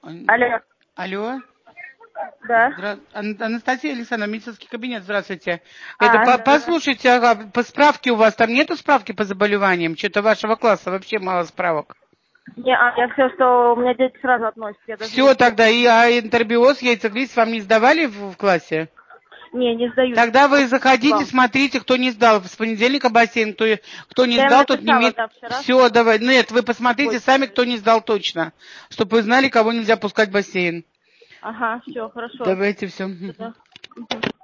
Алло. Алло. Да. Анастасия Александровна, медицинский кабинет, здравствуйте. Да. Послушайте, по справке у вас там нету справки по заболеваниям? Что-то вашего класса вообще мало справок. Я все, что у меня дети сразу относятся. Все тогда, интербиоз, яйцеглист вам не сдавали в классе? Не сдаю. Тогда вы заходите, смотрите, кто не сдал. С понедельника бассейн, кто не сдал, тот не имеет... Все, давай. Нет, вы посмотрите сами, кто не сдал точно. Чтобы вы знали, кого нельзя пускать в бассейн. Ага, все, хорошо. Давайте все.